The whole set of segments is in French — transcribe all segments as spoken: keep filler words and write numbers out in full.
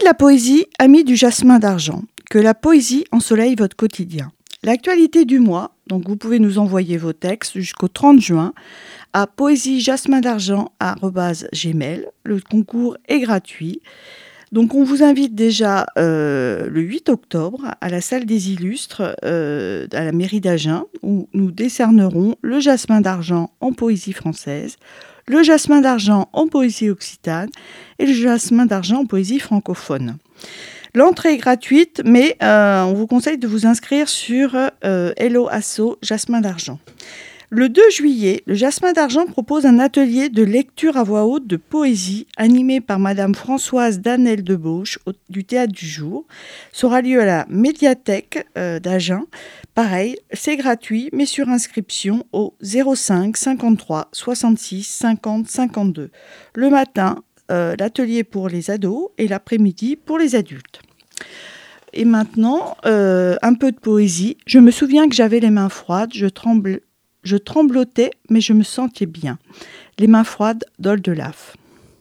de la poésie, amis du jasmin d'argent, que la poésie ensoleille votre quotidien. L'actualité du mois, donc vous pouvez nous envoyer vos textes jusqu'au trente juin à poésiejasmindargent arobase gmail. Le concours est gratuit. Donc on vous invite déjà euh, le huit octobre à la salle des Illustres euh, à la mairie d'Agen où nous décernerons le jasmin d'argent en poésie française, le jasmin d'argent en poésie occitane et le jasmin d'argent en poésie francophone. L'entrée est gratuite, mais euh, on vous conseille de vous inscrire sur euh, Hello Asso Jasmin d'argent. Le deux juillet, le Jasmin d'argent propose un atelier de lecture à voix haute de poésie animé par Madame Françoise Danel-Debauche au, du Théâtre du Jour. Ça aura lieu à la médiathèque euh, d'Agen. Pareil, c'est gratuit, mais sur inscription au zéro cinq cinquante-trois soixante-six cinquante cinquante-deux. Le matin, euh, l'atelier pour les ados et l'après-midi pour les adultes. Et maintenant, euh, un peu de poésie. Je me souviens que j'avais les mains froides, je tremble. Je tremblotais, mais je me sentais bien. Les mains froides d'Oldelaf.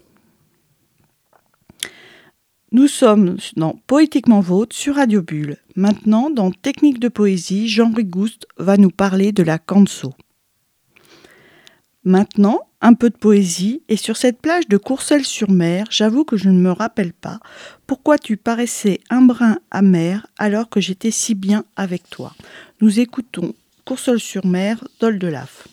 Nous sommes dans Poétiquement Vôtre sur Radio Bulle. Maintenant, dans Technique de poésie, Jean Rigouste va nous parler de la canso. Maintenant, un peu de poésie, et sur cette plage de Courcelles-sur-Mer, j'avoue que je ne me rappelle pas pourquoi tu paraissais un brin amer alors que j'étais si bien avec toi. Nous écoutons Courcelles-sur-Mer d'Oldelaf.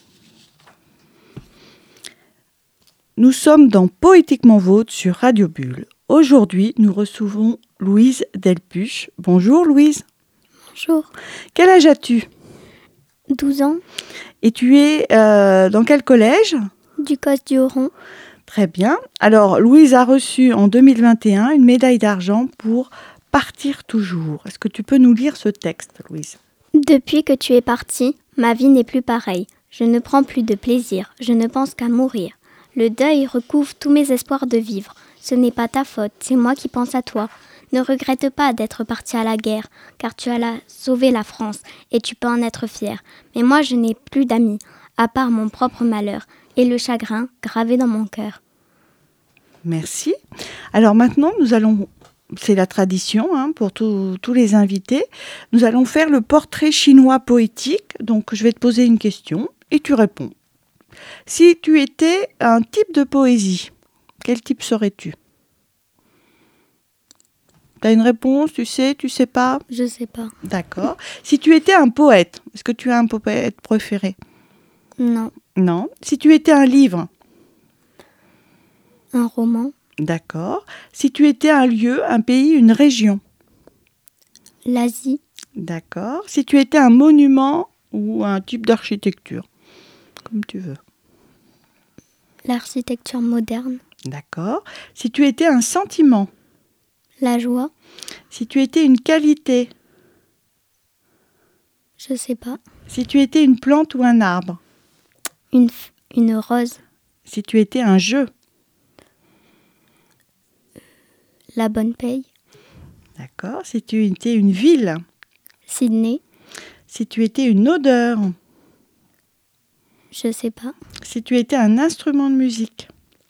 Nous sommes dans Poétiquement Vôtre sur Radio Bulle. Aujourd'hui, nous recevons Louise Delpuche. Bonjour Louise. Bonjour. Quel âge as-tu ? douze ans. Et tu es euh, dans quel collège ? Du Cos du Haut-Rond. Très bien. Alors, Louise a reçu en deux mille vingt et un une médaille d'argent pour Partir toujours. Est-ce que tu peux nous lire ce texte, Louise ? Depuis que tu es parti, ma vie n'est plus pareille. Je ne prends plus de plaisir, je ne pense qu'à mourir. Le deuil recouvre tous mes espoirs de vivre. Ce n'est pas ta faute, c'est moi qui pense à toi. Ne regrette pas d'être parti à la guerre, car tu as la... sauvé la France, et tu peux en être fier. Mais moi je n'ai plus d'amis, à part mon propre malheur, et le chagrin gravé dans mon cœur. Merci. Alors maintenant, nous allons... C'est la tradition hein, pour tous les invités. Nous allons faire le portrait chinois poétique. Donc, je vais te poser une question et tu réponds. Si tu étais un type de poésie, quel type serais-tu ? Tu as une réponse, tu sais, tu sais pas ? Je sais pas. D'accord. Si tu étais un poète, est-ce que tu as un poète préféré ? Non. Non. Si tu étais un livre ? Un roman. D'accord. Si tu étais un lieu, un pays, une région ? L'Asie. D'accord. Si tu étais un monument ou un type d'architecture ? Comme tu veux. L'architecture moderne. D'accord. Si tu étais un sentiment ? La joie. Si tu étais une qualité ? Je sais pas. Si tu étais une plante ou un arbre ? Une, f- une rose. Si tu étais un jeu ? La bonne paye. D'accord. Si tu étais une ville ? Sydney. Si tu étais une odeur ? Je sais pas. Si tu étais un instrument de musique ?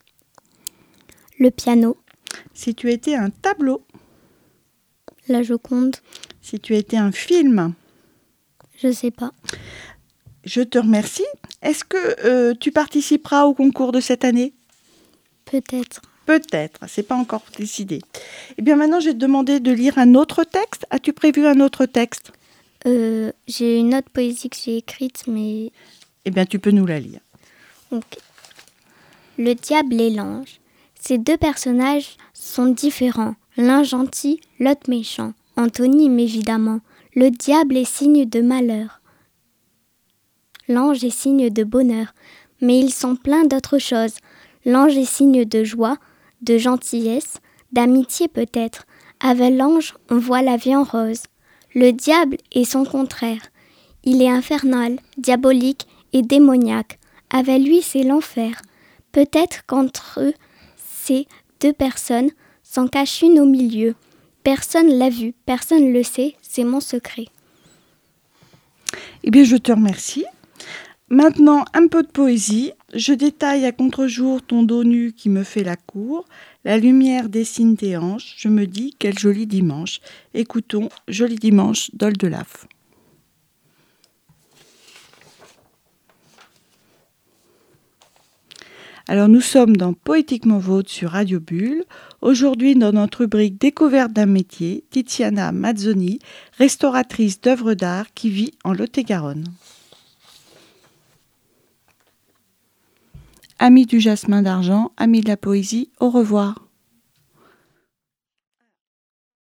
Le piano. Si tu étais un tableau ? La Joconde. Si tu étais un film ? Je sais pas. Je te remercie. Est-ce que euh, tu participeras au concours de cette année ? Peut-être. Peut-être, c'est pas encore décidé. Eh bien maintenant, je vais te demander de lire un autre texte. As-tu prévu un autre texte ? Euh, j'ai une autre poésie que j'ai écrite, mais... Eh bien, tu peux nous la lire. Ok. Le diable et l'ange. Ces deux personnages sont différents. L'un gentil, l'autre méchant. Antonyme, évidemment. Le diable est signe de malheur. L'ange est signe de bonheur. Mais ils sont pleins d'autres choses. L'ange est signe de joie, de gentillesse, d'amitié peut-être. Avec l'ange, on voit la vie en rose. Le diable est son contraire. Il est infernal, diabolique et démoniaque. Avec lui, c'est l'enfer. Peut-être qu'entre eux, ces deux personnes s'en cache une au milieu. Personne l'a vu, personne le sait, c'est mon secret. Eh bien, je te remercie. Maintenant, un peu de poésie. Je détaille à contre-jour ton dos nu qui me fait la cour. La lumière dessine tes hanches. Je me dis quel joli dimanche. Écoutons Joli dimanche d'Oldelaf. Alors nous sommes dans Poétiquement Vôtre sur Radio Bulle. Aujourd'hui, dans notre rubrique Découverte d'un métier, Tiziana Mazzoni, restauratrice d'œuvres d'art qui vit en Lot-et-Garonne. Amis du jasmin d'argent, amis de la poésie, au revoir.